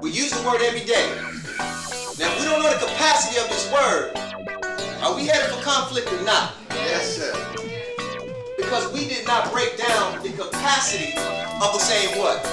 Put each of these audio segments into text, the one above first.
We use the word every day. Now, if we don't know the capacity of this word, are we headed for conflict or not? Yes, sir. Because we did not break down the capacity of the same what?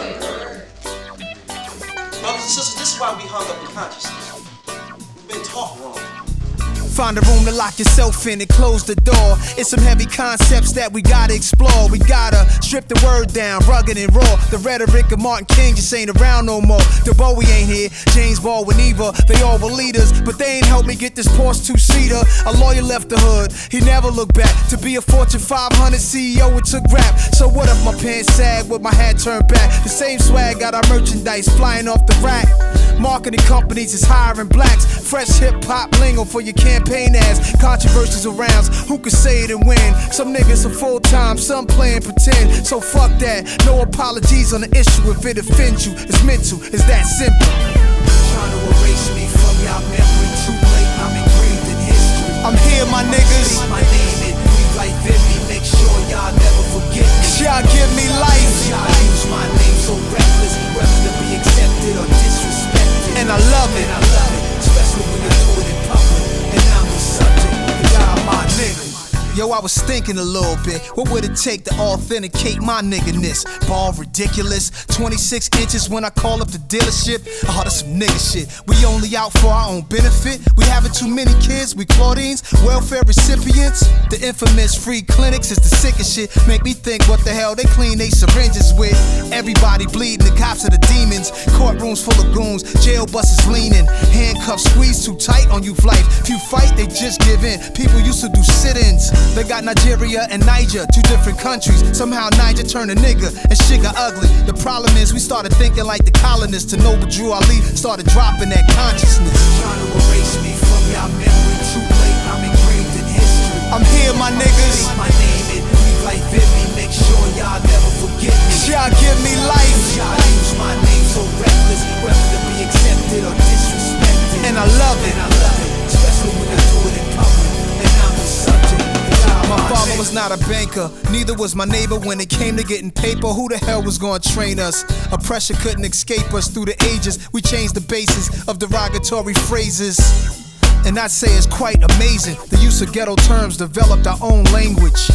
Brothers and sisters, this is why we hung up in consciousness. We've been taught wrong. Find a room to lock yourself in and close the door. It's some heavy concepts that we gotta explore. We gotta strip the word down, rugged and raw. The rhetoric of Martin King just ain't around no more. The Bowie ain't here, James Baldwin either. They all were leaders, but they ain't helped me get this Porsche two-seater. A lawyer left the hood, he never looked back. To be a Fortune 500 CEO, it took rap. So what if my pants sag with my hat turned back? The same swag got our merchandise flying off the rack. Marketing companies is hiring blacks. Fresh hip-hop lingo for your campaign ads. Controversies around, who could say it and win? Some niggas are full-time, some playing pretend. So fuck that, no apologies on the issue. If it offends you, it's meant to, it's that simple. Trying to erase me from y'all memory, too late, I'm engraved in history. I'm here, my niggas. Say my name and rewrite Vivi, make sure y'all never forget me. Y'all give me life. Y'all use my name so reckless, whether to be accepted or disrespected. And I love it, especially when you do it in public. And I'm the subject, y'all my niggas. Yo, I was thinking a little bit, what would it take to authenticate my nigga-ness? Ball ridiculous, 26 inches when I call up the dealership. Oh, that's some nigga shit. We only out for our own benefit. We having too many kids, we Claudines, welfare recipients. The infamous free clinics is the sickest shit. Make me think what the hell they clean they syringes with. Everybody bleeding, the cops are the demons. Courtrooms full of goons, jail buses leaning. Handcuffs squeezed too tight on you life. If you fight, they just give in. People used to do sit-ins. They got Nigeria and Niger, two different countries. Somehow Niger turned a nigga and shit got ugly. The problem is we started thinking like the colonists. To Noble Drew Ali started dropping that consciousness. Trying to erase me from y'all memory, too late, I'm engraved in history. I'm here, my niggas. Say my name and rewrite Vivi, make sure y'all never forget me. Y'all give me life. Y'all use my name so reckless, whether to be accepted or disrespected. And I love it, especially when you do it in public. And I'm the subject. My father was not a banker, neither was my neighbor. When it came to getting paper, who the hell was gonna train us? Oppression couldn't escape us through the ages. We changed the basis of derogatory phrases. And I'd say it's quite amazing. The use of ghetto terms developed our own language.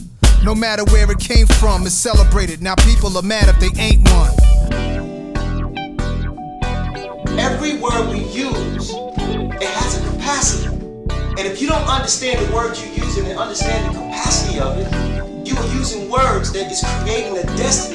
No matter where it came from, it's celebrated. Now people are mad if they ain't one. Every word we use, it has a capacity. And if you don't understand the words you're using and understand the capacity of it, you are using words that is creating a destiny